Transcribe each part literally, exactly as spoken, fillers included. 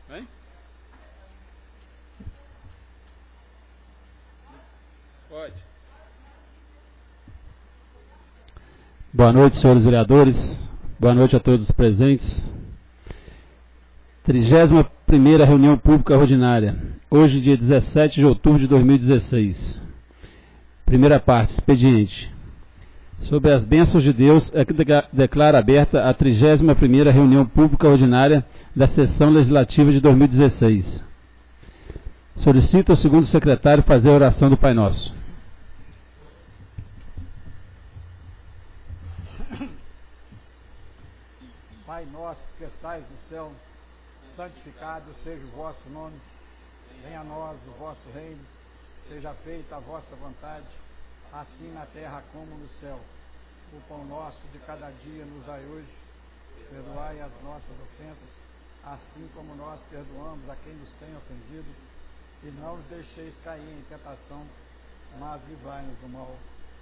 Vem? Pode. Boa noite, senhores vereadores. Boa noite a todos os presentes. trigésima primeira reunião pública ordinária. Hoje, dia dezessete de outubro de dois mil e dezesseis. Primeira parte, expediente. Sob as bênçãos de Deus, é que declara aberta a trigésima primeira reunião pública ordinária da sessão legislativa de dois mil e dezesseis. Solicito ao segundo secretário fazer a oração do Pai Nosso. Pai nosso que estais no céu, santificado seja o vosso nome. Venha a nós o vosso reino. Seja feita a vossa vontade, assim na terra como no céu. O pão nosso de cada dia nos dai hoje. Perdoai as nossas ofensas, assim como nós perdoamos a quem nos tem ofendido. E não os deixeis cair em tentação, mas livrai-nos do mal.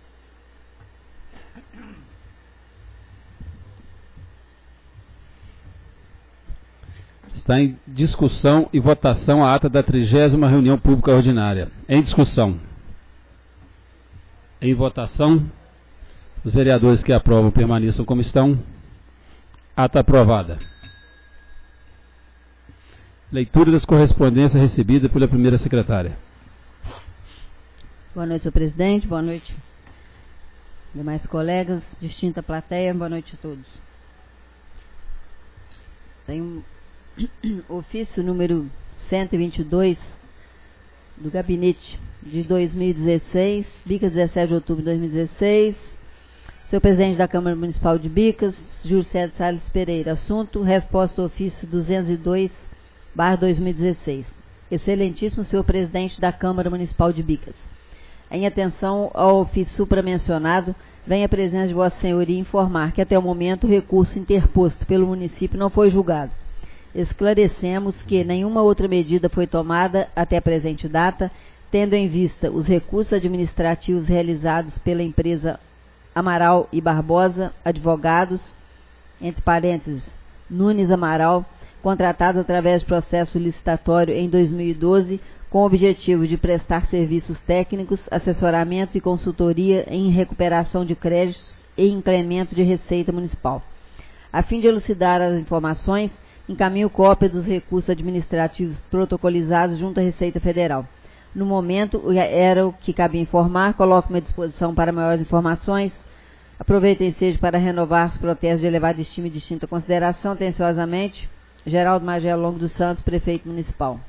Está em discussão e votação a ata da trigésima reunião pública ordinária. Em discussão. Em votação. Os vereadores que aprovam permaneçam como estão. Ata aprovada. Leitura das correspondências recebidas pela primeira secretária. Boa noite, senhor presidente. Boa noite, demais colegas, distinta plateia. Boa noite a todos. Tem um ofício número cento e vinte e dois do gabinete de dois mil e dezesseis, Bicas, dezessete de outubro de dois mil e dezesseis. Senhor presidente da Câmara Municipal de Bicas, Júlio César Salles Pereira. Assunto: resposta ao ofício duzentos e dois barra dois mil e dezesseis. Excelentíssimo senhor presidente da Câmara Municipal de Bicas, em atenção ao ofício supramencionado, vem a presença de vossa senhoria informar que até o momento o recurso interposto pelo município não foi julgado. Esclarecemos que nenhuma outra medida foi tomada até a presente data, tendo em vista os recursos administrativos realizados pela empresa Amaral e Barbosa, advogados, entre parênteses, Nunes Amaral, contratados através de processo licitatório em dois mil e doze, com o objetivo de prestar serviços técnicos, assessoramento e consultoria em recuperação de créditos e incremento de receita municipal. A fim de elucidar as informações, encaminho cópia dos recursos administrativos protocolizados junto à Receita Federal. No momento, era o que cabia informar, coloco-me à disposição para maiores informações. Aproveitem seja para renovar os protestos de elevada estima e distinta consideração, atenciosamente, Geraldo Magelo Longo dos Santos, prefeito municipal.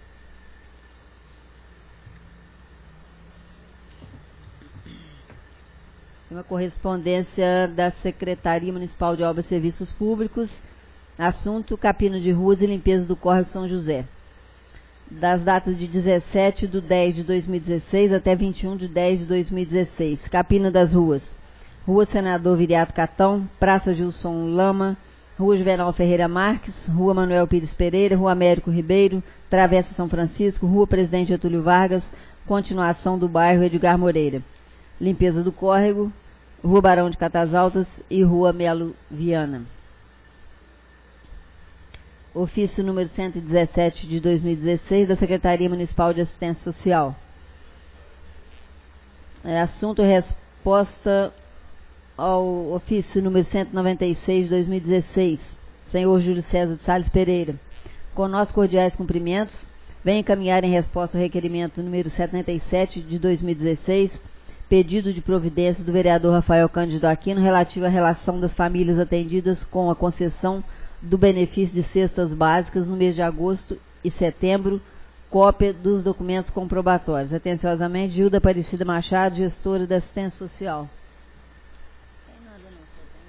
Uma correspondência da Secretaria Municipal de Obras e Serviços Públicos. Assunto: capina de ruas e limpeza do córrego São José. Das datas de dezessete de dez de dois mil e dezesseis até vinte e um de dez de dois mil e dezesseis. Capina das ruas: Rua Senador Viriato Catão, Praça Gilson Lama, Rua Juvenal Ferreira Marques, Rua Manuel Pires Pereira, Rua Américo Ribeiro, Travessa São Francisco, Rua Presidente Getúlio Vargas, continuação do bairro Edgar Moreira. Limpeza do córrego: Rua Barão de Catas Altas e Rua Melo Viana. Ofício número cento e dezessete de dois mil e dezesseis da Secretaria Municipal de Assistência Social. É, assunto: resposta ao ofício número cento e noventa e seis de dois mil e dezesseis. Senhor Júlio César de Salles Pereira. Com nossos cordiais cumprimentos, venho encaminhar em resposta ao requerimento número setenta e sete de dois mil e dezesseis, pedido de providência do vereador Rafael Cândido Aquino relativo à relação das famílias atendidas com a concessão do benefício de cestas básicas no mês de agosto e setembro, cópia dos documentos comprobatórios. Atenciosamente, Gilda Aparecida Machado, gestora da assistência social. Tem nada não,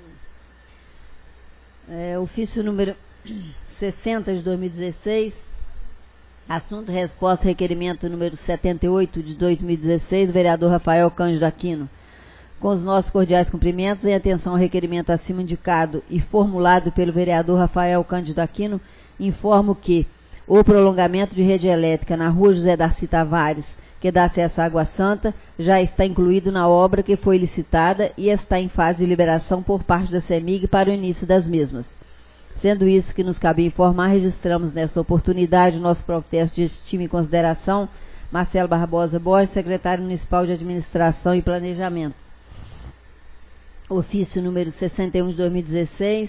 só tem... É, ofício número sessenta de dois mil e dezesseis, assunto: resposta ao requerimento número setenta e oito de dois mil e dezesseis, do vereador Rafael Cândido Aquino. Com os nossos cordiais cumprimentos, em atenção ao requerimento acima indicado e formulado pelo vereador Rafael Cândido Aquino, informo que o prolongamento de rede elétrica na Rua José Darcy Tavares, que dá acesso à Água Santa, já está incluído na obra que foi licitada e está em fase de liberação por parte da CEMIG para o início das mesmas. Sendo isso que nos cabe informar, registramos nessa oportunidade o nosso protesto de estima e consideração, Marcelo Barbosa Borges, secretário municipal de Administração e Planejamento. Ofício número sessenta e um de dois mil e dezesseis.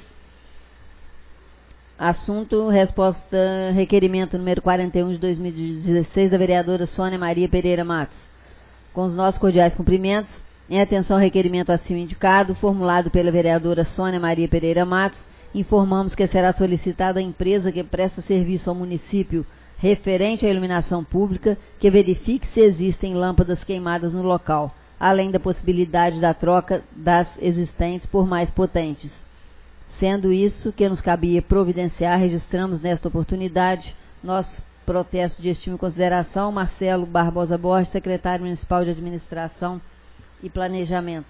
Assunto, resposta, requerimento número quarenta e um de dois mil e dezesseis da vereadora Sônia Maria Pereira Matos. Com os nossos cordiais cumprimentos, em atenção ao requerimento acima indicado, formulado pela vereadora Sônia Maria Pereira Matos, informamos que será solicitada a empresa que presta serviço ao município referente à iluminação pública que verifique se existem lâmpadas queimadas no local, além da possibilidade da troca das existentes por mais potentes. Sendo isso que nos cabia providenciar, registramos nesta oportunidade nosso protesto de estima e consideração, Marcelo Barbosa Borges, secretário municipal de Administração e Planejamento.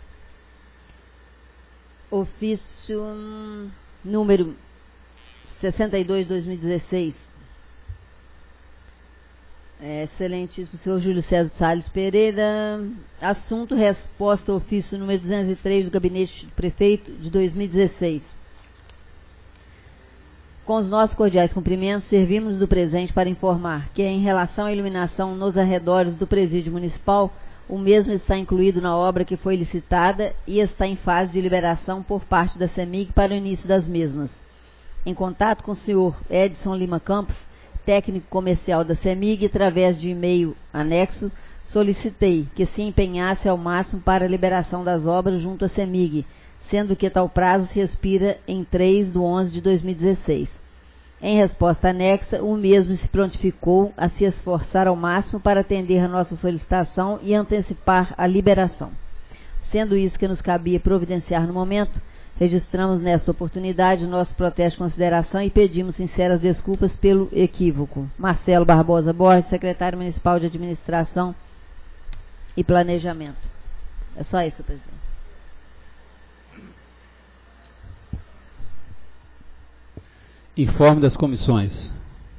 Ofício número sessenta e dois de dois mil e dezesseis. É, excelentíssimo senhor Júlio César Salles Pereira. Assunto, resposta ao ofício número duzentos e três do Gabinete do Prefeito de dois mil e dezesseis. Com os nossos cordiais cumprimentos, servimos do presente para informar que, em relação à iluminação nos arredores do presídio municipal, o mesmo está incluído na obra que foi licitada e está em fase de liberação por parte da CEMIG para o início das mesmas. Em contato com o senhor Edson Lima Campos, técnico comercial da CEMIG, através de e-mail anexo, solicitei que se empenhasse ao máximo para a liberação das obras junto à CEMIG, sendo que tal prazo se expira em três de onze de dois mil e dezesseis. Em resposta anexa, o mesmo se prontificou a se esforçar ao máximo para atender a nossa solicitação e antecipar a liberação. Sendo isso que nos cabia providenciar no momento, registramos nesta oportunidade nosso protesto de consideração e pedimos sinceras desculpas pelo equívoco. Marcelo Barbosa Borges, secretário municipal de Administração e Planejamento. É só isso, presidente. Informe das comissões.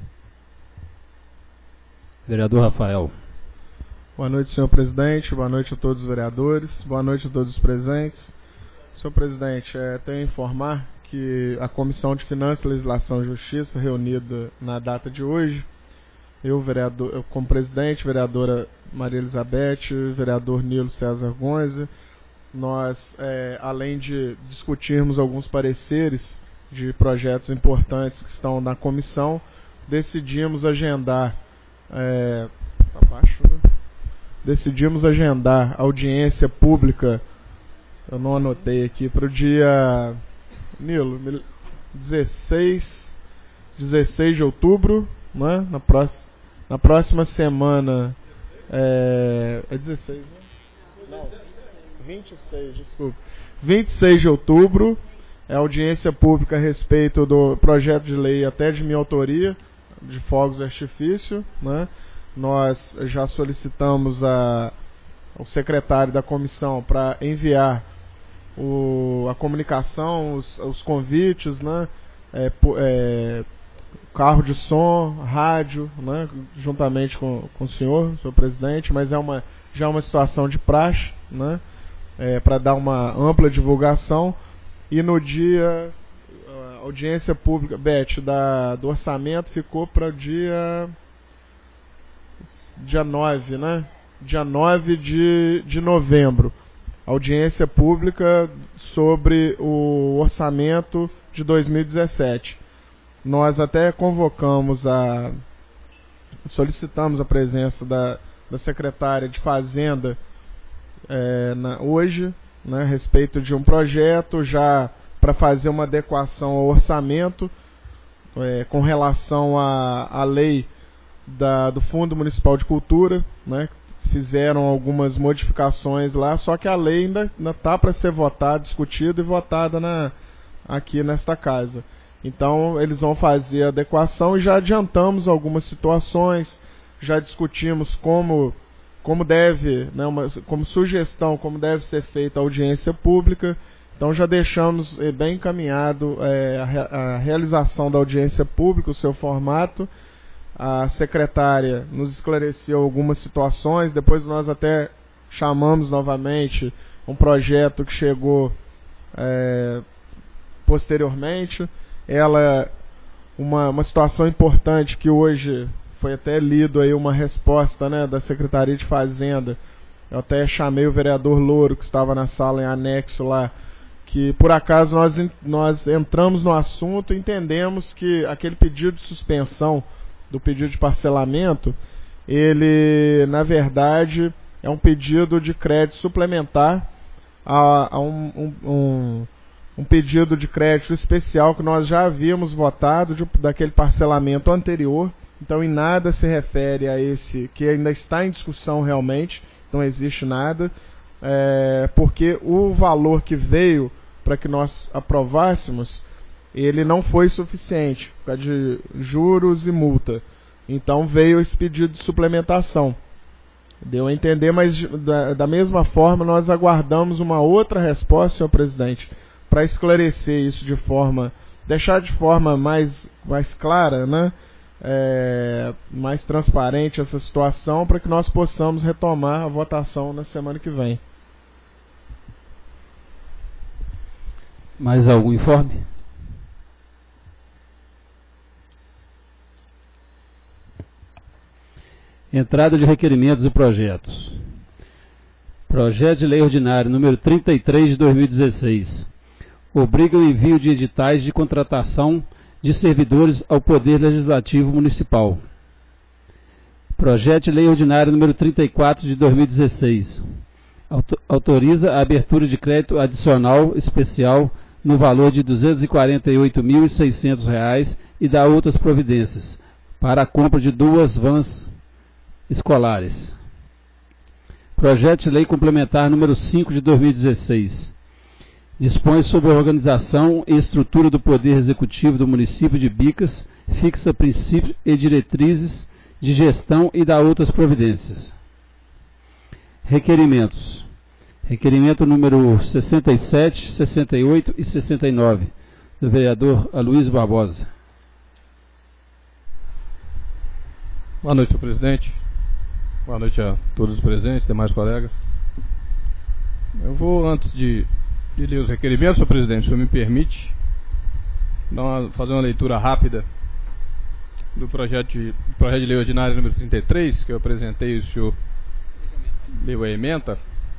Vereador Rafael. Boa noite, senhor presidente. Boa noite a todos os vereadores. Boa noite a todos os presentes. Senhor presidente, é, tenho a informar que a Comissão de Finanças, Legislação e Justiça, reunida na data de hoje, eu, vereador, eu como presidente, vereadora Maria Elizabeth, vereador Nilo César Gonza, nós, é, além de discutirmos alguns pareceres de projetos importantes que estão na comissão, decidimos agendar é, abaixo, né? decidimos agendar audiência pública, eu não anotei aqui, para o dia Nilo, dezesseis de outubro, né? na, próxima, na próxima semana é, é dezesseis, né? Não, vinte e seis, desculpa, vinte e seis de outubro, é audiência pública a respeito do projeto de lei até de minha autoria, de fogos de artifício, né? Nós já solicitamos a, ao secretário da comissão para enviar o, a comunicação, os, os convites, né? É, é, carro de som, rádio, né? Juntamente com, com o senhor, senhor presidente, mas é uma, já é uma situação de praxe, né? É, para dar uma ampla divulgação. E no dia, a audiência pública, Beth, da, do orçamento ficou para o dia, dia nove, né? Dia nove de, de novembro. Audiência pública sobre o orçamento de dois mil e dezessete. Nós até convocamos a... solicitamos a presença da, da secretária de Fazenda é, na, hoje, né, a respeito de um projeto já para fazer uma adequação ao orçamento é, com relação à, à lei da, do Fundo Municipal de Cultura, né, fizeram algumas modificações lá, só que a lei ainda está para ser votada, discutida e votada na, aqui nesta casa. Então eles vão fazer a adequação e já adiantamos algumas situações, já discutimos como... como deve, né, uma, como sugestão, como deve ser feita a audiência pública. Então já deixamos eh, bem encaminhado eh, a, a realização da audiência pública, o seu formato. A secretária nos esclareceu algumas situações, depois nós até chamamos novamente um projeto que chegou eh, posteriormente. ela uma, uma situação importante que hoje foi até lido aí uma resposta, né, da Secretaria de Fazenda. Eu até chamei o vereador Louro, que estava na sala em anexo lá, que por acaso nós, nós entramos no assunto e entendemos que aquele pedido de suspensão do pedido de parcelamento, ele, na verdade, é um pedido de crédito suplementar a, a um, um, um, um pedido de crédito especial que nós já havíamos votado de, daquele parcelamento anterior. Então, em nada se refere a esse, que ainda está em discussão realmente, não existe nada, é, porque o valor que veio para que nós aprovássemos, ele não foi suficiente, por causa de juros e multa. Então veio esse pedido de suplementação. Deu a entender, mas da, da mesma forma nós aguardamos uma outra resposta, senhor presidente, para esclarecer isso de forma, deixar de forma mais, mais clara, né? É, mais transparente essa situação, para que nós possamos retomar a votação na semana que vem. Mais algum informe? Entrada de requerimentos e projetos. Projeto de Lei Ordinária número trinta e três de dois mil e dezesseis. Obriga o envio de editais de contratação de servidores ao Poder Legislativo Municipal. Projeto de Lei Ordinária número trinta e quatro de dois mil e dezesseis. Autoriza a abertura de crédito adicional especial no valor de duzentos e quarenta e oito mil e seiscentos reais e dá outras providências para a compra de duas vans escolares. Projeto de Lei Complementar número cinco de dois mil e dezesseis. Dispõe sobre a organização e estrutura do Poder Executivo do município de Bicas, fixa princípios e diretrizes de gestão e dá outras providências. Requerimentos. Requerimento número sessenta e sete, sessenta e oito e sessenta e nove, do vereador Aloysio Barbosa. Boa noite, senhor presidente. Boa noite a todos os presentes, demais colegas. Eu vou, antes de, de ler os requerimentos, senhor presidente, se o senhor me permite, dar uma, fazer uma leitura rápida do projeto de, projeto de lei ordinária número trinta e três, que eu apresentei e o senhor leu a ementa.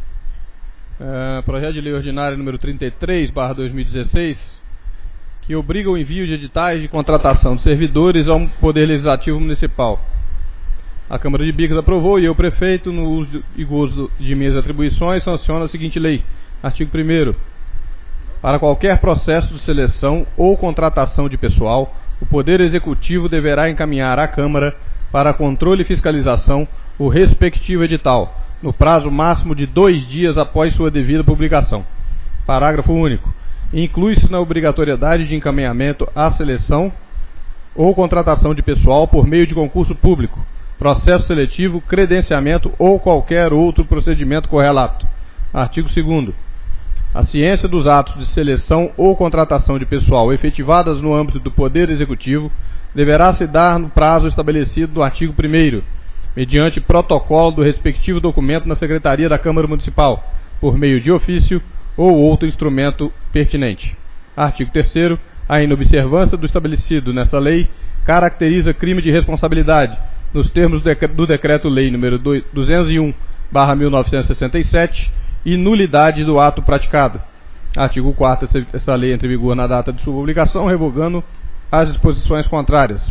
É, projeto de lei ordinária número trinta e três barra dois mil e dezesseis, que obriga o envio de editais de contratação de servidores ao Poder Legislativo Municipal. A Câmara de Bicas aprovou e eu, prefeito, no uso e gozo de minhas atribuições, sanciona a seguinte lei. Artigo primeiro. Para qualquer processo de seleção ou contratação de pessoal, o Poder Executivo deverá encaminhar à Câmara, para controle e fiscalização, o respectivo edital, no prazo máximo de dois dias após sua devida publicação. Parágrafo único. Inclui-se na obrigatoriedade de encaminhamento à seleção ou contratação de pessoal por meio de concurso público, processo seletivo, credenciamento ou qualquer outro procedimento correlato. Artigo segundo. A ciência dos atos de seleção ou contratação de pessoal efetivadas no âmbito do Poder Executivo deverá se dar no prazo estabelecido no artigo primeiro, mediante protocolo do respectivo documento na Secretaria da Câmara Municipal, por meio de ofício ou outro instrumento pertinente. Artigo terceiro. A inobservância do estabelecido nessa lei caracteriza crime de responsabilidade, nos termos do Decreto-Lei número duzentos e um barra mil novecentos e sessenta e sete, e nulidade do ato praticado. Artigo quarto. Essa lei entra em vigor na data de sua publicação, revogando as disposições contrárias.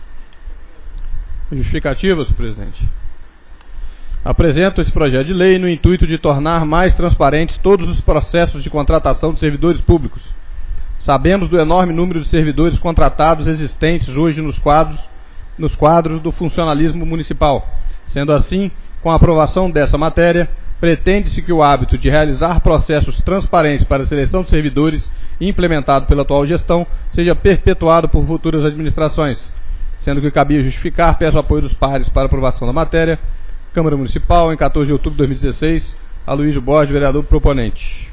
Justificativa, senhor presidente. Apresento esse projeto de lei no intuito de tornar mais transparentes todos os processos de contratação de servidores públicos. Sabemos do enorme número de servidores contratados existentes hoje nos quadros, nos quadros do funcionalismo municipal. Sendo assim, com a aprovação dessa matéria, pretende-se que o hábito de realizar processos transparentes para a seleção de servidores, implementado pela atual gestão, seja perpetuado por futuras administrações. Sendo que cabia justificar, peço o apoio dos pares para aprovação da matéria. Câmara Municipal, em quatorze de outubro de dois mil e dezesseis, Aloysio Borges, vereador proponente.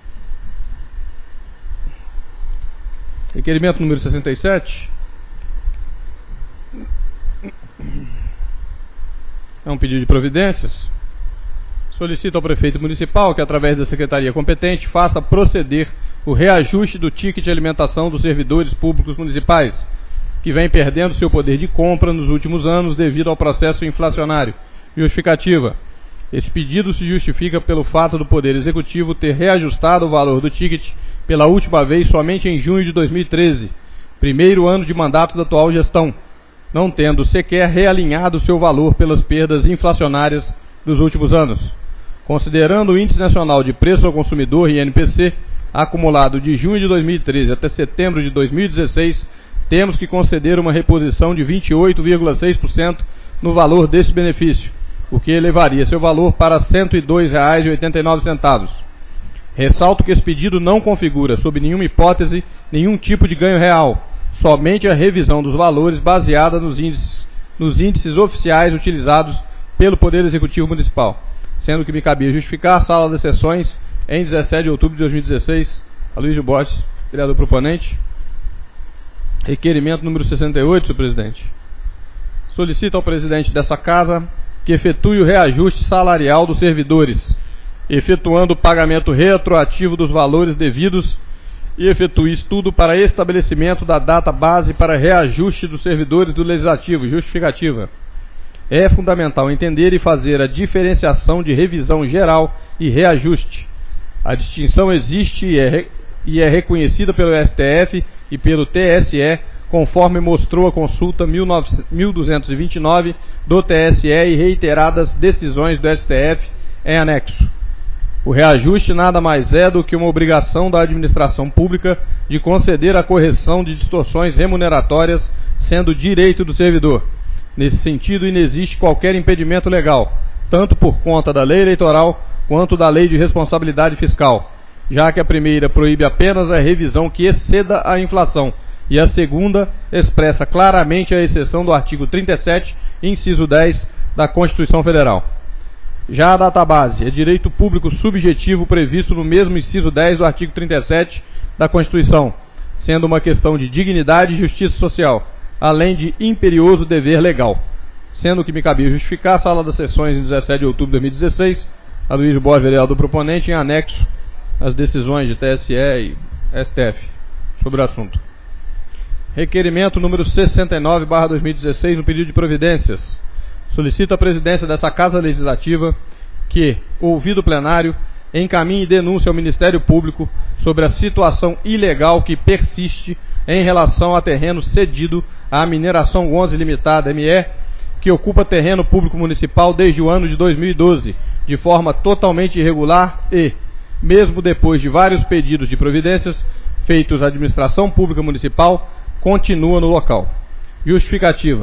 Requerimento número sessenta e sete. É um pedido de providências. Solicito ao prefeito municipal que, através da secretaria competente, faça proceder o reajuste do ticket de alimentação dos servidores públicos municipais, que vem perdendo seu poder de compra nos últimos anos devido ao processo inflacionário. Justificativa. Esse pedido se justifica pelo fato do Poder Executivo ter reajustado o valor do ticket pela última vez somente em junho de dois mil e treze, primeiro ano de mandato da atual gestão, não tendo sequer realinhado seu valor pelas perdas inflacionárias dos últimos anos. Considerando o Índice Nacional de Preço ao Consumidor, I N P C, acumulado de junho de dois mil e treze até setembro de dois mil e dezesseis, temos que conceder uma reposição de vinte e oito vírgula seis por cento no valor desse benefício, o que elevaria seu valor para cento e dois reais e oitenta e nove centavos. Ressalto que esse pedido não configura, sob nenhuma hipótese, nenhum tipo de ganho real, somente a revisão dos valores baseada nos índices, nos índices oficiais utilizados pelo Poder Executivo Municipal, sendo que me cabia justificar a sala das sessões em dezessete de outubro de dois mil e dezesseis. Aloysio Borges, vereador proponente. Requerimento número sessenta e oito, senhor presidente. Solicito ao presidente dessa casa que efetue o reajuste salarial dos servidores, efetuando o pagamento retroativo dos valores devidos e efetue estudo para estabelecimento da data base para reajuste dos servidores do Legislativo. Justificativa. É fundamental entender e fazer a diferenciação de revisão geral e reajuste. A distinção existe e é, e é reconhecida pelo S T F e pelo T S E, conforme mostrou a consulta mil duzentos e vinte e nove do T S E e reiteradas decisões do S T F em anexo. O reajuste nada mais é do que uma obrigação da administração pública de conceder a correção de distorções remuneratórias, sendo direito do servidor. Nesse sentido, inexiste qualquer impedimento legal, tanto por conta da lei eleitoral quanto da lei de responsabilidade fiscal, já que a primeira proíbe apenas a revisão que exceda a inflação, e a segunda expressa claramente a exceção do artigo trinta e sete, inciso dez, da Constituição Federal. Já a database é direito público subjetivo previsto no mesmo inciso dez do artigo trinta e sete da Constituição, sendo uma questão de dignidade e justiça social, além de imperioso dever legal. Sendo que me cabia justificar a sala das sessões em dezessete de outubro de dois mil e dezesseis, Aloysio Borges, vereador proponente, em anexo às decisões de T S E e S T F sobre o assunto. Requerimento número sessenta e nove barra dois mil e dezesseis, no pedido de providências. Solicito à presidência dessa Casa Legislativa que, ouvido o plenário, encaminhe denúncia ao Ministério Público sobre a situação ilegal que persiste em relação a terreno cedido à Mineração Gonze Limitada, M E, que ocupa terreno público municipal desde o ano de dois mil e doze, de forma totalmente irregular e, mesmo depois de vários pedidos de providências feitos à administração pública municipal, continua no local. Justificativa.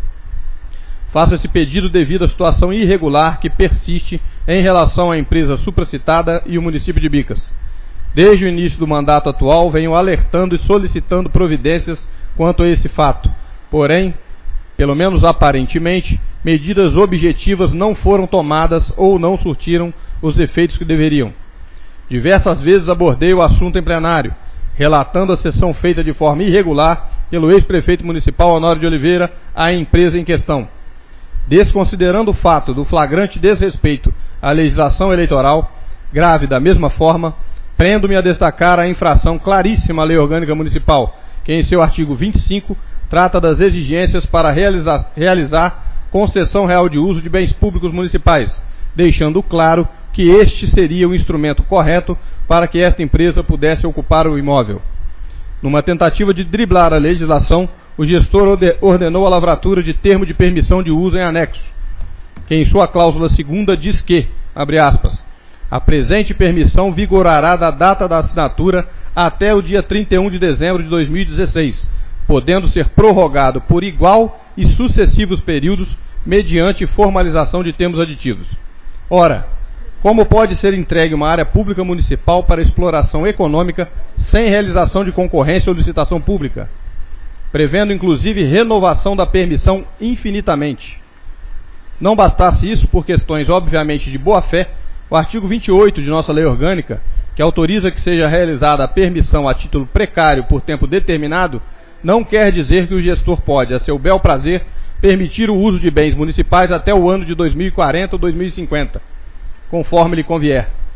Faço esse pedido devido à situação irregular que persiste em relação à empresa supracitada e o município de Bicas. Desde o início do mandato atual, venho alertando e solicitando providências quanto a esse fato. Porém, pelo menos aparentemente, medidas objetivas não foram tomadas ou não surtiram os efeitos que deveriam. Diversas vezes abordei o assunto em plenário, relatando a sessão feita de forma irregular pelo ex-prefeito municipal Honório de Oliveira à empresa em questão. Desconsiderando o fato do flagrante desrespeito à legislação eleitoral, grave da mesma forma, prendo-me a destacar a infração claríssima à Lei Orgânica Municipal, que em seu artigo vinte e cinco trata das exigências para realizar, realizar concessão real de uso de bens públicos municipais, deixando claro que este seria o instrumento correto para que esta empresa pudesse ocupar o imóvel. Numa tentativa de driblar a legislação, o gestor ordenou a lavratura de termo de permissão de uso em anexo, que em sua cláusula segunda diz que, abre aspas, a presente permissão vigorará da data da assinatura até o dia trinta e um de dezembro de dois mil e dezesseis, podendo ser prorrogado por igual e sucessivos períodos mediante formalização de termos aditivos. Ora, como pode ser entregue uma área pública municipal para exploração econômica sem realização de concorrência ou licitação pública, prevendo inclusive renovação da permissão infinitamente? Não bastasse isso, por questões obviamente de boa-fé, o artigo vinte e oito de nossa lei orgânica, que autoriza que seja realizada a permissão a título precário por tempo determinado, não quer dizer que o gestor pode, a seu bel prazer, permitir o uso de bens municipais até o ano de dois mil e quarenta ou dois mil e cinquenta, conforme lhe convier.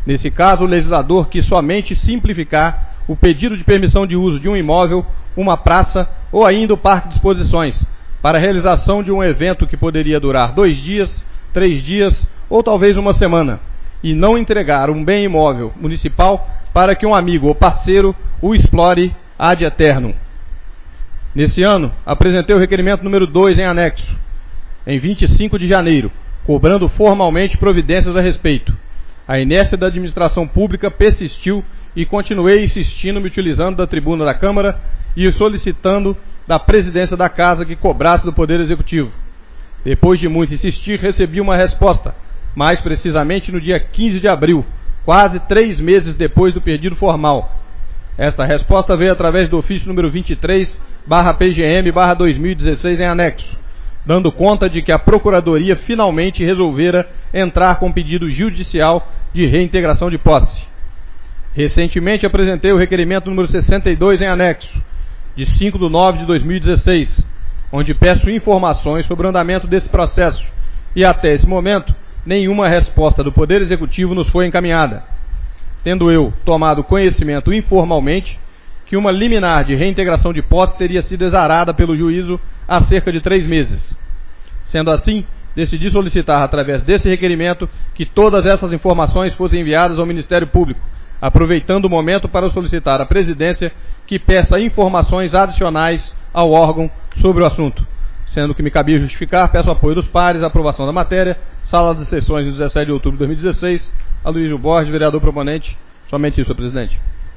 Nesse caso, o legislador quis somente simplificar o pedido de permissão de uso de um imóvel, uma praça ou ainda o parque de exposições, para a realização de um evento que poderia durar dois dias, três dias ou talvez uma semana, e não entregar um bem imóvel municipal para que um amigo ou parceiro o explore ad eternum. Nesse ano, apresentei o requerimento número dois em anexo, em vinte e cinco de janeiro, cobrando formalmente providências a respeito. A inércia da administração pública persistiu e continuei insistindo, me utilizando da tribuna da Câmara e solicitando da presidência da Casa que cobrasse do Poder Executivo. Depois de muito insistir, recebi uma resposta, mais precisamente no dia quinze de abril, quase três meses depois do pedido formal. Esta resposta veio através do ofício número vinte e três barra P G M barra dois mil e dezesseis em anexo, dando conta de que a Procuradoria finalmente resolvera entrar com pedido judicial de reintegração de posse. Recentemente apresentei o requerimento número sessenta e dois em anexo, de cinco de nove de dois mil e dezesseis, onde peço informações sobre o andamento desse processo, e até esse momento nenhuma resposta do Poder Executivo nos foi encaminhada, tendo eu tomado conhecimento informalmente que uma liminar de reintegração de posse teria sido exarada pelo juízo há cerca de três meses. Sendo assim, decidi solicitar, através desse requerimento, que todas essas informações fossem enviadas ao Ministério Público, aproveitando o momento para solicitar à Presidência que peça informações adicionais ao órgão sobre o assunto. Sendo que me cabia justificar, peço o apoio dos pares, a aprovação da matéria, sala de sessões de dezessete de outubro de dois mil e dezesseis, Aloysio Borges, vereador proponente. Somente isso, senhor presidente.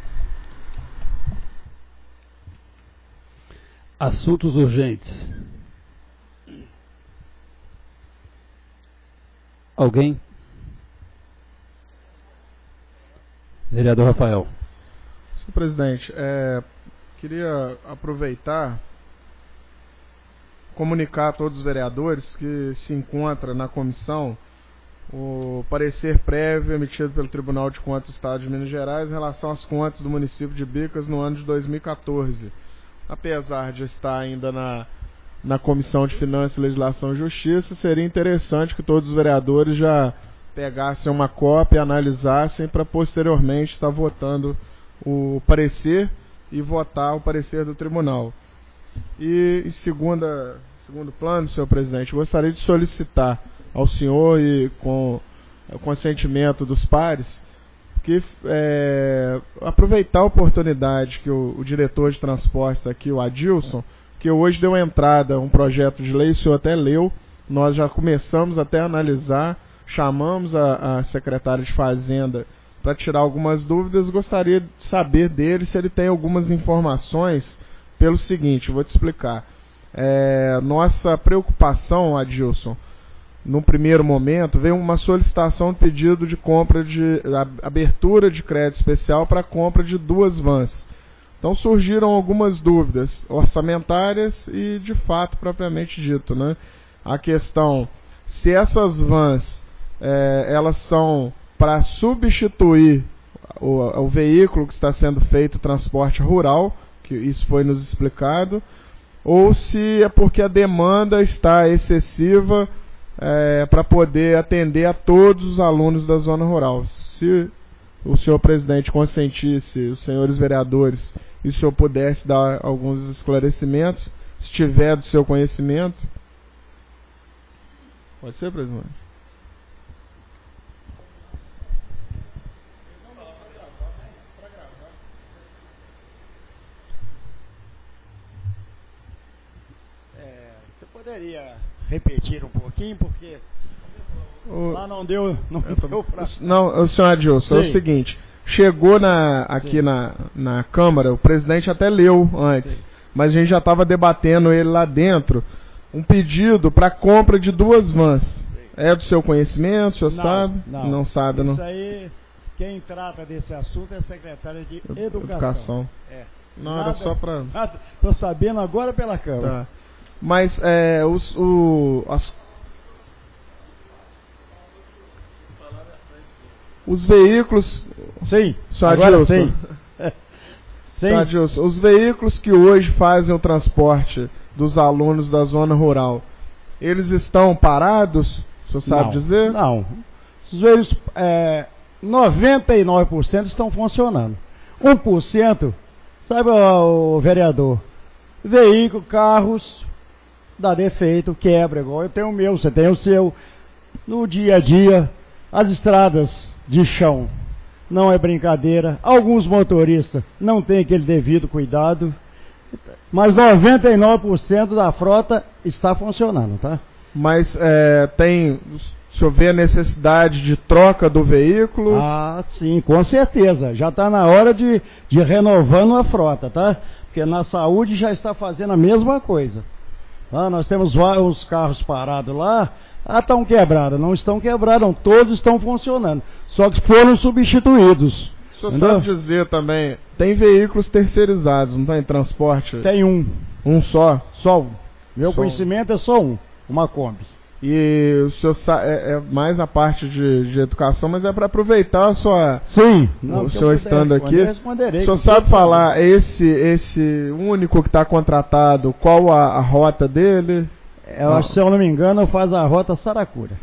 Assuntos urgentes. Alguém? Vereador Rafael. Senhor presidente, é, queria aproveitar, comunicar a todos os vereadores que se encontra na comissão o parecer prévio emitido pelo Tribunal de Contas do Estado de Minas Gerais em relação às contas do município de Bicas no ano de dois mil e quatorze. Apesar de estar ainda na, na Comissão de Finanças, Legislação e Justiça, seria interessante que todos os vereadores já pegassem uma cópia, analisassem para posteriormente estar votando o parecer e votar o parecer do tribunal. E em segunda, segundo plano, senhor presidente, gostaria de solicitar ao senhor e com o consentimento dos pares que é, aproveitar a oportunidade que o, o diretor de transportes aqui, o Adilson, que hoje deu entrada a um projeto de lei, o senhor até leu, nós já começamos até a analisar, chamamos a, a secretária de Fazenda para tirar algumas dúvidas, gostaria de saber dele se ele tem algumas informações pelo seguinte, vou te explicar. É, nossa preocupação, Adilson, no primeiro momento, veio uma solicitação de pedido de compra de abertura de crédito especial para compra de duas vans. Então surgiram algumas dúvidas orçamentárias e de fato propriamente dito, né? A questão se essas vans é, elas são para substituir o, o veículo que está sendo feito transporte rural, que isso foi nos explicado, ou se é porque a demanda está excessiva É, para poder atender a todos os alunos da zona rural. Se o senhor presidente consentisse, os senhores vereadores, e o senhor pudesse dar alguns esclarecimentos, se tiver do seu conhecimento. Pode ser, presidente? É, você poderia repetir um pouquinho, porque o, lá não deu, não deu pra... Não, o senhor Adilson, é o seguinte, chegou na, aqui na, na Câmara, o presidente até leu antes, Sim. mas a gente já estava debatendo ele lá dentro, um pedido para compra de duas vans. Sim. É do seu conhecimento, o senhor não, sabe? Não, não sabe, Isso não? aí, quem trata desse assunto é a secretária de Educação. Educação. É. Não, nada, era só para... Estou sabendo agora pela Câmara. Tá. Mas é, os, o, as, os veículos... Sim, senhor agora Adilson, sim. senhor Adilson, os veículos que hoje fazem o transporte dos alunos da zona rural, eles estão parados? O senhor sabe não, dizer? Não. Os veículos, é, noventa e nove por cento estão funcionando. um por cento, sabe, o vereador, veículo, carros, dá defeito, quebra, igual eu tenho o meu, você tem o seu. No dia a dia, as estradas de chão não é brincadeira. Alguns motoristas não têm aquele devido cuidado, mas noventa e nove por cento da frota está funcionando, tá? Mas é, tem, se houver necessidade de troca do veículo... Ah, sim, com certeza. Já está na hora de, de renovando a frota, tá? Porque na saúde já está fazendo a mesma coisa. Tá? Nós temos vários carros parados lá. Ah, estão quebrados. Não estão quebrados, todos estão funcionando. Só que foram substituídos. O senhor sabe dizer também, tem veículos terceirizados, não tem transporte? Tem um. Um só? Só um. Meu só conhecimento um. é só um, uma Kombi. E o senhor sabe, é, é mais na parte de, de educação, mas é para aproveitar a sua, Sim, o não, senhor estando aqui. Eu responderei. O senhor sabe falar, esse, esse único que está contratado, qual a, a rota dele? Eu acho, se eu não me engano, faz a rota Saracura.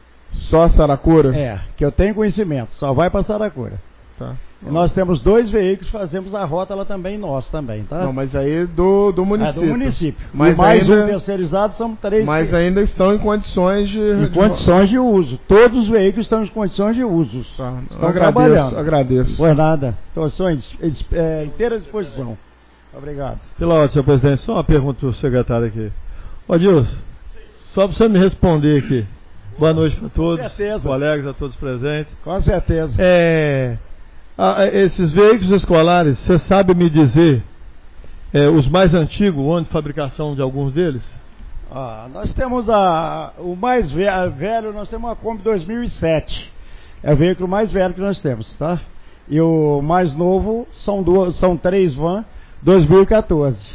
Só Saracura? É, que eu tenho conhecimento, só vai para Saracura. Tá. E nós temos dois veículos, fazemos a rota lá também, nós também, tá? Não, mas aí do, do município. É, do município. Mas e mais ainda, um terceirizado, são três. Mas ainda estão em condições de... Em de... condições de uso. Todos os veículos estão em condições de uso. Tá. Estão agradeço, trabalhando. Agradeço. Pois nada. Então, estou em é, inteira disposição. Obrigado. Pela ordem, senhor presidente, só uma pergunta para o secretário aqui. Ô, Adilson, só para você me responder aqui. Boa noite para todos, Com certeza. colegas, a todos presentes. Com certeza. É, a, esses veículos escolares, você sabe me dizer é, os mais antigos, o ano de fabricação de alguns deles? Ah, nós temos a, o mais velho, velho, nós temos a Kombi dois mil e sete. É o veículo mais velho que nós temos, tá? E o mais novo são, duas, são três van dois mil e quatorze.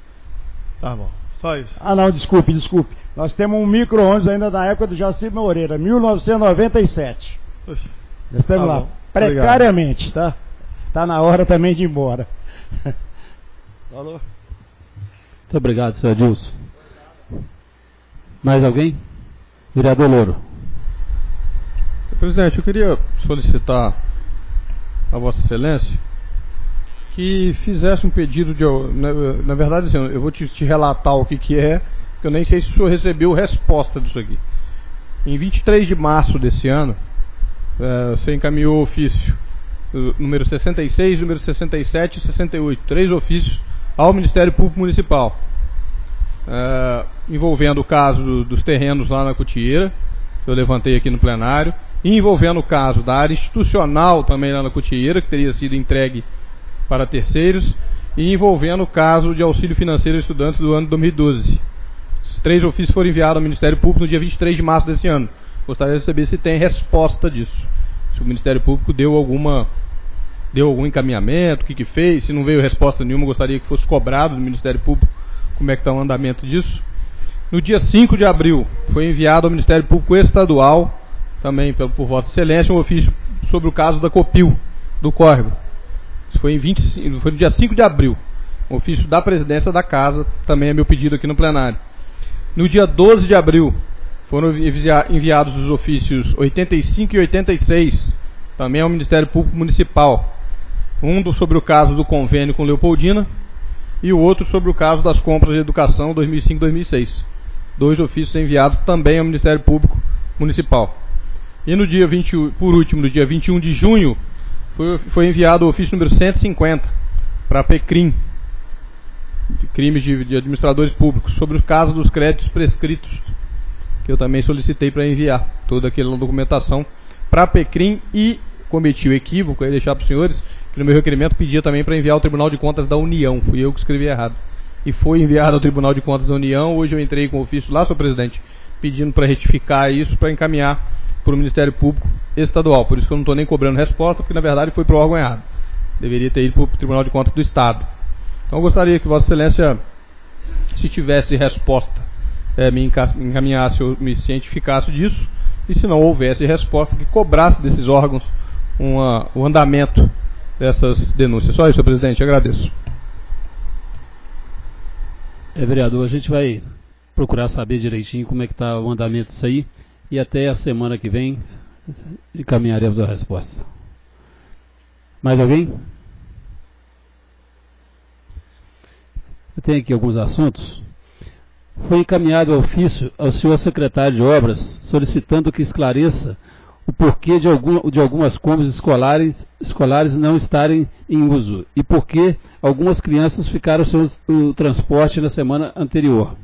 Tá bom, só isso. Ah, não, desculpe, desculpe. Nós temos um micro-ônibus ainda da época do Jaci Moreira, mil novecentos e noventa e sete. Poxa. Nós estamos Tá lá, bom. precariamente, tá? Tá na hora também de ir embora. Falou. Muito obrigado, senhor Adilson. Mais alguém? Vereador Louro. Presidente, eu queria solicitar a Vossa Excelência que fizesse um pedido de... Na, na verdade, assim, eu vou te, te relatar o que, que é, que eu nem sei se o senhor recebeu resposta disso aqui. Em vinte e três de março desse ano, é, você encaminhou ofício número sessenta e seis, número sessenta e sete e sessenta e oito, três ofícios ao Ministério Público Municipal, é, envolvendo o caso do, dos terrenos lá na Cutieira, que eu levantei aqui no plenário, e envolvendo o caso da área institucional também lá na Cutieira, que teria sido entregue para terceiros, e envolvendo o caso de auxílio financeiro a estudantes do ano dois mil e doze. Os três ofícios foram enviados ao Ministério Público no dia vinte e três de março desse ano. Gostaria de saber se tem resposta disso. Se o Ministério Público deu alguma deu algum encaminhamento, o que que fez, se não veio resposta nenhuma, gostaria que fosse cobrado do Ministério Público como é que está o andamento disso. No dia cinco de abril, foi enviado ao Ministério Público Estadual, também por, por Vossa Excelência, um ofício sobre o caso da Copil, do Córrego. Isso foi, em vinte, foi no dia cinco de abril. Um ofício da presidência da Casa, também é meu pedido aqui no plenário. No dia doze de abril, foram enviados os ofícios oitenta e cinco e oitenta e seis, também ao Ministério Público Municipal. Um do, sobre o caso do convênio com Leopoldina e o outro sobre o caso das compras de educação dois mil e cinco e dois mil e seis. Dois ofícios enviados também ao Ministério Público Municipal. E no dia vinte, por último, no dia vinte e um de junho, foi, foi enviado o ofício número cento e cinquenta para a PECRIM, de crimes de, de administradores públicos, sobre o caso dos créditos prescritos, que eu também solicitei para enviar toda aquela documentação para a PECRIM, e cometi o equívoco, aí deixar para os senhores, que no meu requerimento pedia também para enviar ao Tribunal de Contas da União. Fui eu que escrevi errado. E foi enviado ao Tribunal de Contas da União. Hoje eu entrei com o ofício lá, senhor presidente, pedindo para retificar isso, para encaminhar para o Ministério Público Estadual. Por isso que eu não estou nem cobrando resposta, porque na verdade foi para o órgão errado. Deveria ter ido para o Tribunal de Contas do Estado. Então eu gostaria que Vossa Excelência, se tivesse resposta, é, me encaminhasse ou me cientificasse disso. E se não houvesse resposta, que cobrasse desses órgãos uma, o andamento dessas denúncias. Só isso, senhor presidente, agradeço. É, vereador, a gente vai procurar saber direitinho como é que está o andamento disso aí, e até a semana que vem, encaminharemos a resposta. Mais alguém? Eu tenho aqui alguns assuntos. Foi encaminhado ofício ao senhor secretário de Obras, solicitando que esclareça o porquê de, algum, de algumas cômodas escolares, escolares não estarem em uso e por que algumas crianças ficaram sem o transporte na semana anterior.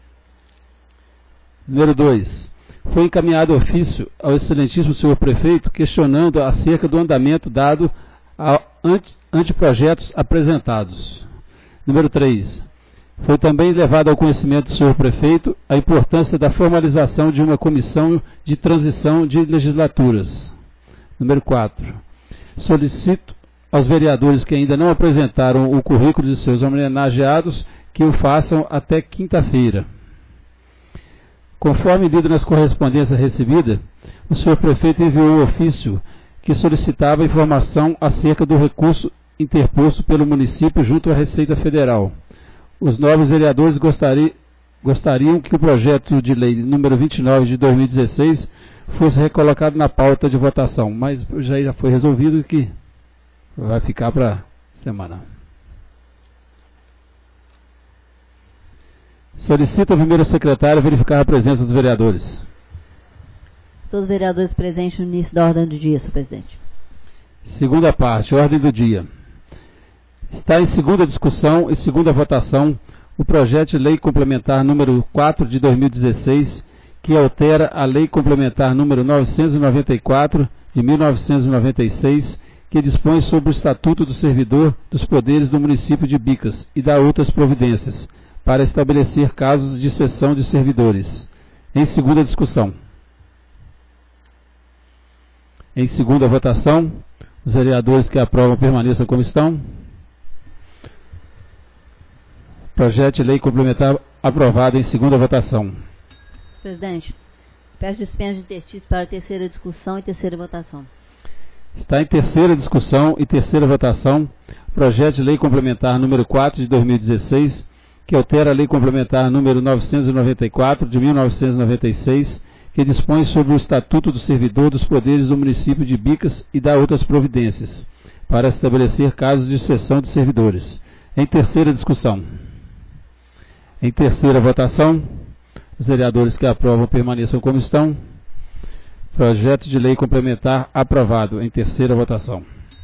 Número dois. Foi encaminhado ofício ao excelentíssimo senhor prefeito questionando acerca do andamento dado a ante, anteprojetos apresentados. Número três. Foi também levado ao conhecimento do senhor prefeito a importância da formalização de uma comissão de transição de legislaturas. Número quatro. Solicito aos vereadores que ainda não apresentaram o currículo de seus homenageados que o façam até quinta-feira. Conforme lido nas correspondências recebidas, o senhor prefeito enviou um ofício que solicitava informação acerca do recurso interposto pelo município junto à Receita Federal. Os nobres vereadores gostariam, gostariam que o projeto de lei número vinte e nove de dois mil e dezesseis fosse recolocado na pauta de votação, mas já, já foi resolvido que vai ficar para semana. Solicito ao primeiro secretário verificar a presença dos vereadores. Todos os vereadores presentes no início da ordem do dia, senhor presidente. Segunda parte, ordem do dia. Está em segunda discussão e segunda votação o projeto de lei complementar número quatro de dois mil e dezesseis, que altera a lei complementar número novecentos e noventa e quatro de mil novecentos e noventa e seis, que dispõe sobre o Estatuto do Servidor dos Poderes do município de Bicas e dá outras providências, para estabelecer casos de cessão de servidores. Em segunda discussão. Em segunda votação, os vereadores que aprovam permaneçam como estão. Projeto de lei complementar aprovado em segunda votação. Senhor presidente, peço dispensa de interstício para a terceira discussão e terceira votação. Está em terceira discussão e terceira votação projeto de lei complementar número quatro de dois mil e dezesseis, que altera a lei complementar número novecentos e noventa e quatro de mil novecentos e noventa e seis, que dispõe sobre o Estatuto do Servidor dos Poderes do município de Bicas e dá outras providências, para estabelecer casos de cessão de servidores. Em terceira discussão. Em terceira votação, os vereadores que aprovam permaneçam como estão. Projeto de lei complementar aprovado em terceira votação.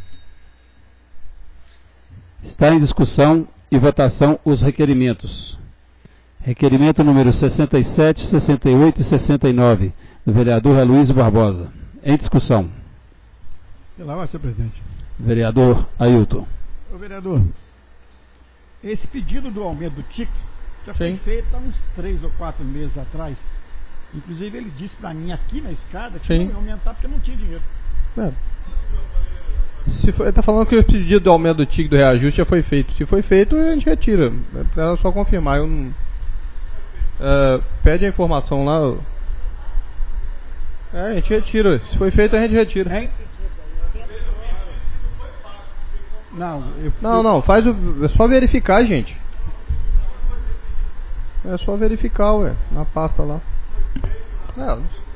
Está em discussão e votação os requerimentos. Requerimento número sessenta e sete, sessenta e oito e sessenta e nove, do vereador Aloysio Barbosa. Em discussão. Pela ordem, senhor presidente. Vereador Ailton. Ô, vereador, esse pedido do aumento do ticket já foi Sim. feito há uns três ou quatro meses atrás. Inclusive ele disse para mim aqui na escada que Sim. não ia aumentar porque não tinha dinheiro. É. Se for, ele está falando que o pedido do aumento do ticket do reajuste já foi feito. Se foi feito, a gente retira. É para só confirmar. Eu não, é, pede a informação lá. É, a gente retira. Se foi feito, a gente retira. Hein? Não, eu Não, não. Faz o, é só verificar, gente. É só verificar, ué. Na pasta lá. É,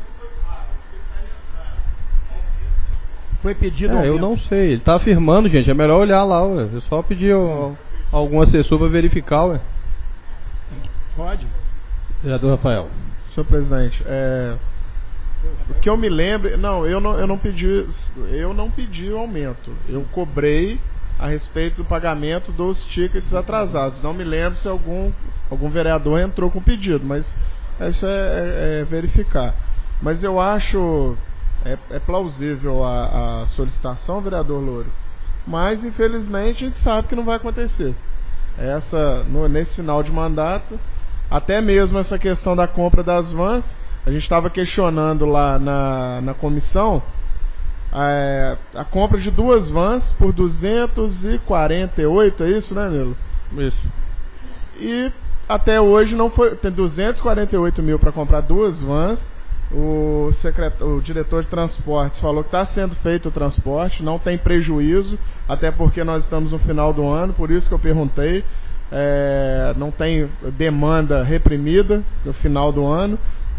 foi pedido É, eu aumento. não sei. Ele tá afirmando, gente. É melhor olhar lá, ué. É só pedir ao, algum assessor para verificar, ué. Pode. Vereador Rafael. Senhor presidente, é, o que eu me lembro, não, eu não, eu não pedi, eu não pedi o aumento. Eu cobrei a respeito do pagamento dos tickets atrasados. Não me lembro se algum algum vereador entrou com pedido, mas isso é, é, é verificar. Mas eu acho é, é plausível a, a solicitação, vereador Louro. Mas infelizmente a gente sabe que não vai acontecer. Essa no, nesse final de mandato. Até mesmo essa questão da compra das vans, a gente estava questionando lá na, na comissão é, a compra de duas vans por duzentos e quarenta e oito, é isso, né, Nilo? Isso. E até hoje não foi, tem duzentos e quarenta e oito mil para comprar duas vans. O, secret, o diretor de transportes falou que está sendo feito o transporte, não tem prejuízo, até porque nós estamos no final do ano, por isso que eu perguntei. É, não tem demanda reprimida no final do ano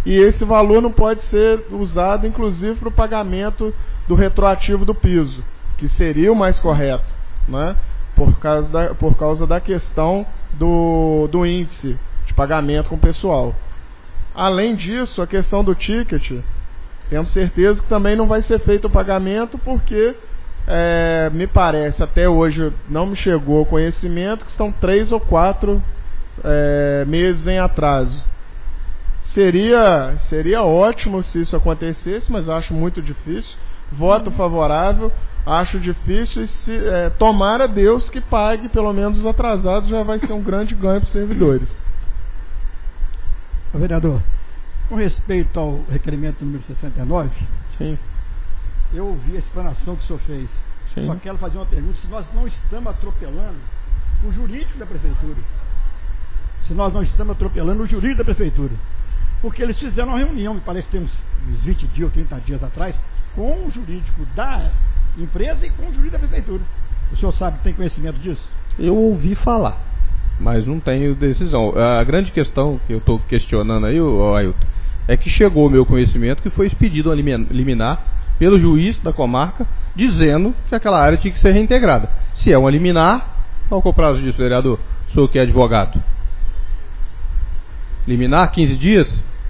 e esse valor não pode ser usado, inclusive, para o pagamento do retroativo do piso, que seria o mais correto, né? Por causa da, por causa da questão do, do índice de pagamento com o pessoal. Além disso, a questão do ticket, temos certeza que também não vai ser feito o pagamento, porque é, me parece, até hoje não me chegou o conhecimento, que estão três ou quatro é, meses em atraso. Seria, seria ótimo se isso acontecesse, mas acho muito difícil. Voto favorável, acho difícil, e se, é, tomara Deus que pague pelo menos os atrasados, já vai ser um grande ganho para os servidores. Vereador, com respeito ao requerimento número sessenta e nove, Sim. eu ouvi a explanação que o senhor fez. Sim. Só quero fazer uma pergunta: se nós não estamos atropelando o jurídico da prefeitura, se nós não estamos atropelando o jurídico da prefeitura, porque eles fizeram uma reunião, me parece que tem uns vinte dias ou trinta dias atrás, com o jurídico da empresa e com o jurídico da prefeitura. O senhor sabe, tem conhecimento disso? Eu ouvi falar, mas não tenho decisão. A grande questão que eu estou questionando aí, ô Ailton, é que chegou ao meu conhecimento que foi expedido uma liminar pelo juiz da comarca, dizendo que aquela área tinha que ser reintegrada. Se é uma liminar, qual que é o prazo disso, vereador? O senhor que é advogado. Liminar, quinze dias?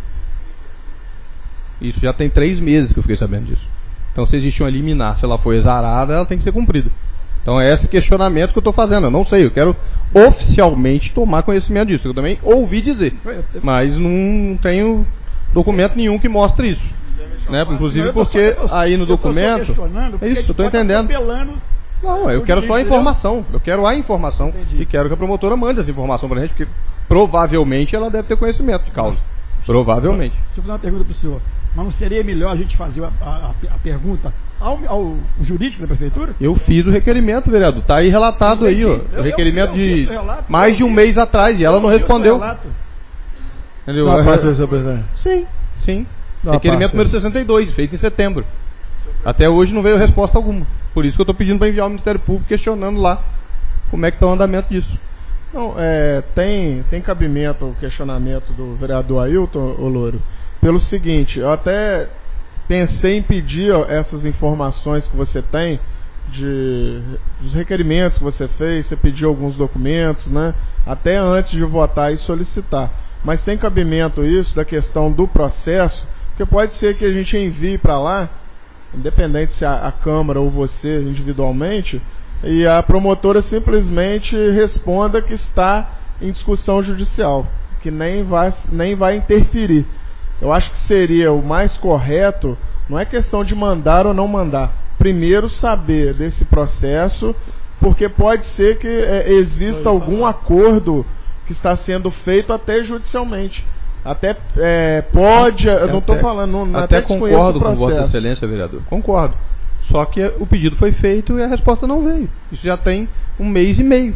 Isso já tem três meses que eu fiquei sabendo disso. Então, se existe uma liminar, se ela foi exarada, ela tem que ser cumprida. Então, é esse questionamento que eu estou fazendo. Eu não sei, eu quero oficialmente tomar conhecimento disso. Eu também ouvi dizer, mas não tenho documento nenhum que mostre isso. Né? Inclusive porque aí no documento... É isso, eu estou entendendo. Não, eu quero só a informação. Eu quero a informação. Entendi. E quero que a promotora mande essa informação para a gente, porque provavelmente ela deve ter conhecimento de causa. Provavelmente. Deixa eu fazer uma pergunta para o senhor. Mas não seria melhor a gente fazer a, a, a pergunta ao, ao jurídico da prefeitura? Eu fiz o requerimento, vereador. Está aí relatado aí, ó. O requerimento de mais de um mês atrás e ela não respondeu. Entendeu? Sim, sim. Requerimento número sessenta e dois, feito em setembro. Até hoje não veio resposta alguma. Por isso que eu estou pedindo para enviar ao Ministério Público questionando lá como é que está o andamento disso. Não, é, tem, tem cabimento o questionamento do vereador Ailton, ô Louro, pelo seguinte: eu até pensei em pedir ó, essas informações que você tem, de, dos requerimentos que você fez, você pediu alguns documentos, né, até antes de votar e solicitar. Mas tem cabimento isso da questão do processo, porque pode ser que a gente envie para lá, independente se a, a Câmara ou você individualmente, e a promotora simplesmente responda que está em discussão judicial, que nem vai, nem vai interferir. Eu acho que seria o mais correto, não é questão de mandar ou não mandar, primeiro saber desse processo, porque pode ser que é, exista algum acordo que está sendo feito até judicialmente. Até é, pode, eu não estou falando, não, até, até concordo com Vossa Excelência, vereador. Concordo. Só que o pedido foi feito e a resposta não veio. Isso já tem um mês e meio.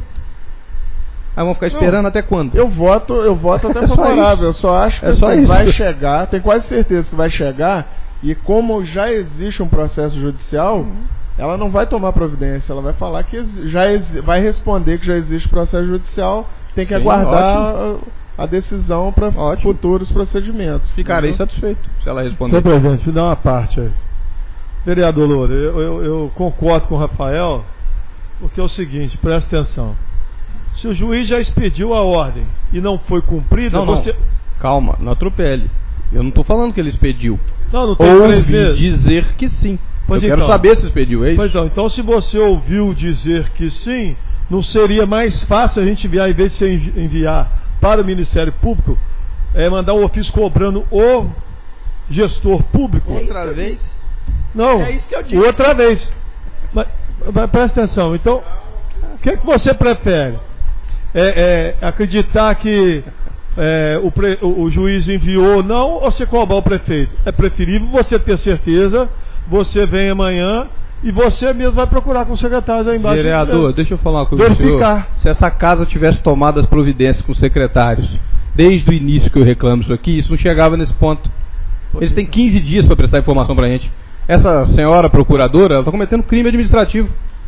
Aí vamos ficar esperando não, até quando? Eu voto, eu voto até é favorável. Eu só acho que é só assim, isso. vai chegar, tenho quase certeza que vai chegar, e como já existe um processo judicial, uhum. ela não vai tomar providência, ela vai falar que já vai responder que já existe processo judicial, tem que Sim, aguardar a, a decisão para futuros procedimentos. Ficarei entendeu? satisfeito se ela responder. Senhor presidente, deixa eu dar uma parte aí. Vereador Louro, eu, eu, eu concordo com o Rafael, porque é o seguinte, presta atenção. Se o juiz já expediu a ordem e não foi cumprida, não, você... Não. Calma, não atropele. Eu não estou falando que ele expediu. Não, não tem três meses. Dizer que sim. Pois eu então, quero saber se expediu, é isso? Pois então, então se você ouviu dizer que sim, não seria mais fácil a gente enviar, em vez de você enviar para o Ministério Público, é mandar um ofício cobrando o gestor público? Outra vez? Não, é isso que eu disse. outra vez. Mas, mas presta atenção, então, o que, é que você prefere? É, é, acreditar que é, o, pre, o, o juiz enviou ou não, ou você cobrar o prefeito? É preferível você ter certeza, você vem amanhã e você mesmo vai procurar com o secretário aí embaixo. Vereador, é, deixa eu falar uma coisa com o senhor. Se essa casa tivesse tomado as providências com os secretários, desde o início que eu reclamo isso aqui, isso não chegava nesse ponto. Eles têm quinze dias para prestar informação para a gente. Essa senhora procuradora está cometendo crime administrativo.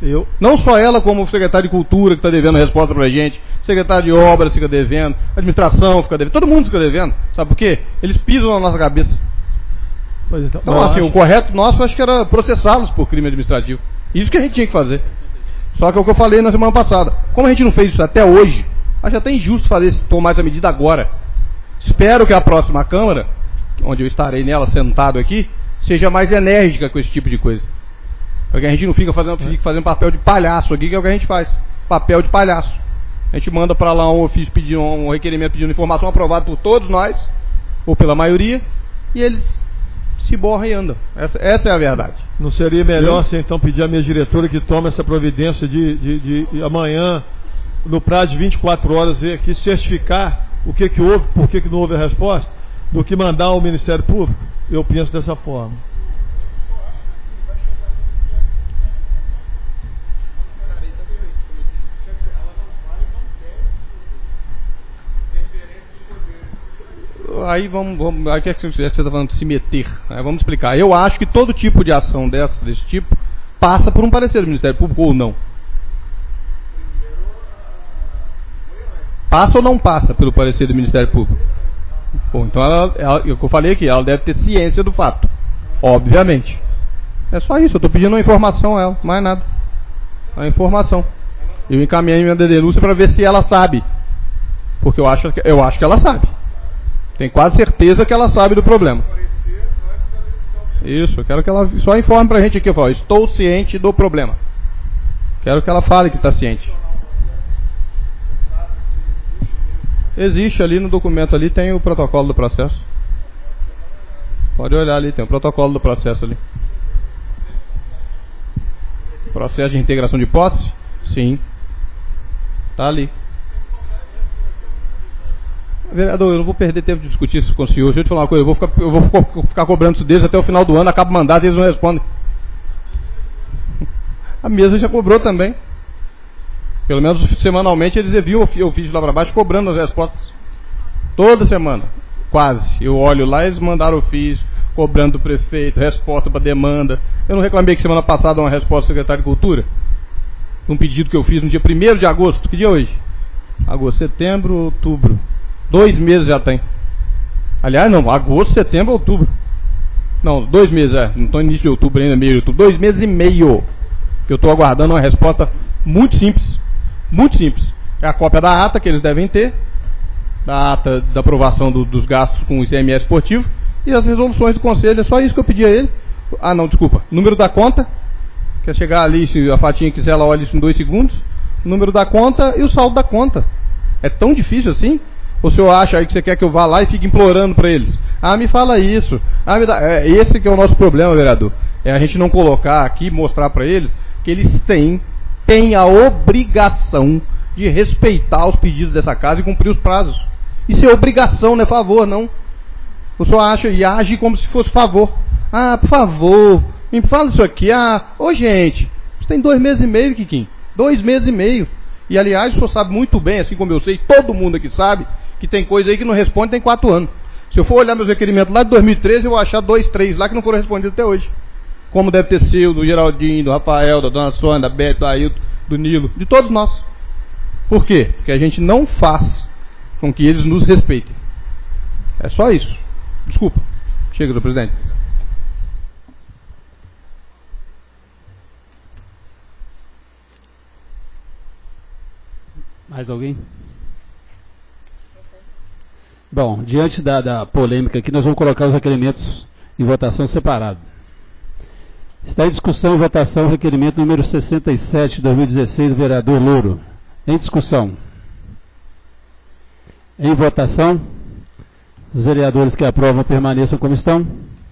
Eu. Não só ela, como o secretário de Cultura, que está devendo resposta para a gente, secretário de Obras fica devendo, administração fica devendo, todo mundo fica devendo. Sabe por quê? Eles pisam na nossa cabeça. Pois então, então assim, acho... o correto nosso, eu acho que era processá-los por crime administrativo. Isso que a gente tinha que fazer. Só que é o que eu falei na semana passada. Como a gente não fez isso até hoje, acho até injusto fazer tomar essa medida agora. Espero que a próxima Câmara, onde eu estarei nela sentado aqui, seja mais enérgica com esse tipo de coisa. Porque a gente não fica fazendo, fica fazendo papel de palhaço aqui, que é o que a gente faz. Papel de palhaço. A gente manda para lá um ofício pedindo um requerimento pedindo informação aprovado por todos nós, ou pela maioria, e eles se borram e andam. Essa, essa é a verdade. Não seria melhor você então pedir à minha diretora que tome essa providência de, de, de, de amanhã, no prazo de vinte e quatro horas, e aqui certificar o que, que houve, por que, que não houve a resposta, do que mandar ao Ministério Público? Eu penso dessa forma. Aí vamos, vamos aí que é que você está falando de se meter, né? Vamos explicar. Eu acho que todo tipo de ação dessa, desse tipo passa por um parecer do Ministério Público ou não. Passa ou não passa pelo parecer do Ministério Público? Bom, então ela, ela, o que eu falei aqui, ela deve ter ciência do fato, obviamente. É só isso, eu estou pedindo uma informação a ela, mais nada. A informação. Eu encaminhei minha denúncia para ver se ela sabe, porque eu acho, eu acho que ela sabe. Tenho quase certeza que ela sabe do problema. Isso, eu quero que ela só informe pra gente aqui. Eu falo, estou ciente do problema. Quero que ela fale que está ciente. Existe ali no documento ali, tem o protocolo do processo. Pode olhar ali, tem o protocolo do processo ali. Processo de integração de posse? Sim. Tá ali. Vereador, eu não vou perder tempo de discutir isso com o senhor. Deixa eu te falar uma coisa, eu vou ficar, eu vou ficar cobrando isso deles até o final do ano, acaba o mandato e eles não respondem. A mesa já cobrou também. Pelo menos semanalmente eles enviam o ofício lá para baixo cobrando as respostas. Toda semana, quase. Eu olho lá e eles mandaram o ofício, cobrando do prefeito, resposta para demanda. Eu não reclamei que semana passada uma resposta do secretário de Cultura? Um pedido que eu fiz no dia primeiro de agosto. Que dia é hoje? Agosto, setembro, outubro. Dois meses já tem. Aliás, não, agosto, setembro, outubro. Não, dois meses, é. Não estou no início de outubro ainda, meio de outubro. Dois meses e meio. Que eu estou aguardando uma resposta muito simples. Muito simples. É a cópia da ata que eles devem ter. Da ata da aprovação do, dos gastos com o I C M S esportivo. E as resoluções do conselho. É só isso que eu pedi a ele. Ah, não, desculpa. Número da conta. Quer chegar ali, se a Fatinha quiser, ela olha isso em dois segundos. Número da conta e o saldo da conta. É tão difícil assim? O senhor acha aí que você quer que eu vá lá e fique implorando para eles? Ah, me fala isso. Ah, me dá... é, esse que é o nosso problema, vereador. É a gente não colocar aqui, mostrar para eles que eles têm, têm a obrigação de respeitar os pedidos dessa casa e cumprir os prazos. Isso é obrigação, não é favor, não. O senhor acha e age como se fosse favor. Ah, por favor, me fala isso aqui. Ah, ô gente, você tem dois meses e meio, Kikim. Dois meses e meio. E aliás, o senhor sabe muito bem, assim como eu sei, todo mundo aqui sabe, que tem coisa aí que não responde tem quatro anos. Se eu for olhar meus requerimentos lá de dois mil e treze, eu vou achar dois, três lá que não foram respondidos até hoje. Como deve ter sido do Geraldinho, do Rafael, da Dona Sônia, da Beth, do Ailton, do Nilo, de todos nós. Por quê? Porque a gente não faz com que eles nos respeitem. É só isso. Desculpa. Chega, senhor presidente. Mais alguém? Bom, diante da, da polêmica aqui, nós vamos colocar os requerimentos em votação separado. Está em discussão e votação o requerimento número sessenta e sete de dois mil e dezesseis do vereador Louro. Em discussão. Em votação. Os vereadores que aprovam permaneçam como estão.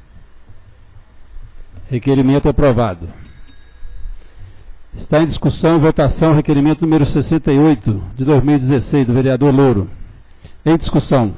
Requerimento aprovado. Está em discussão e votação o requerimento número sessenta e oito de dois mil e dezesseis do vereador Louro. Em discussão.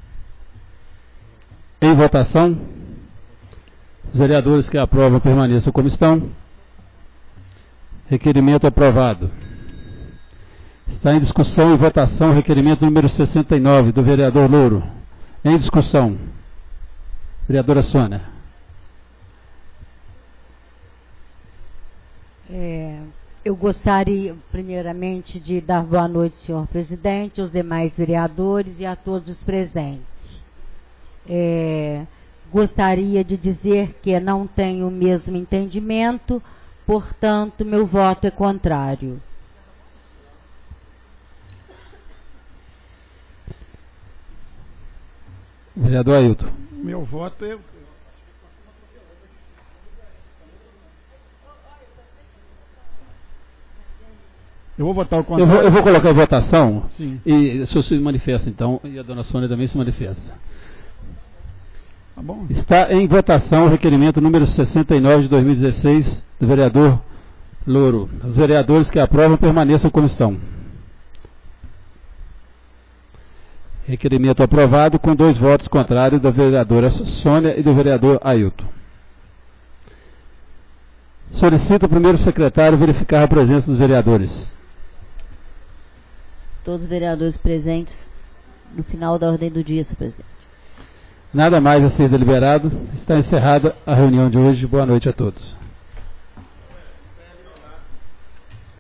Em votação. Os vereadores que aprovam permaneçam como estão. Requerimento aprovado. Está em discussão e votação o requerimento número sessenta e nove do vereador Louro. Em discussão. Vereadora Sônia. É, Eu gostaria, primeiramente, de dar boa noite, senhor presidente, aos demais vereadores e a todos os presentes. É, gostaria de dizer que não tenho o mesmo entendimento, portanto, meu voto é contrário. Vereador Ailton. Meu voto é... Eu vou votar o contrário. Eu vou, eu vou colocar em votação. Sim. E o senhor se manifesta, então, e a dona Sônia também se manifesta. Tá bom. Está em votação o requerimento número sessenta e nove de dois mil e dezesseis do vereador Louro. Os vereadores que aprovam permaneçam como estão. Requerimento aprovado com dois votos contrários da vereadora Sônia e do vereador Ailton. Solicito o primeiro secretário verificar a presença dos vereadores. Todos os vereadores presentes no final da ordem do dia, senhor presidente. Nada mais a ser deliberado. Está encerrada a reunião de hoje. Boa noite a todos.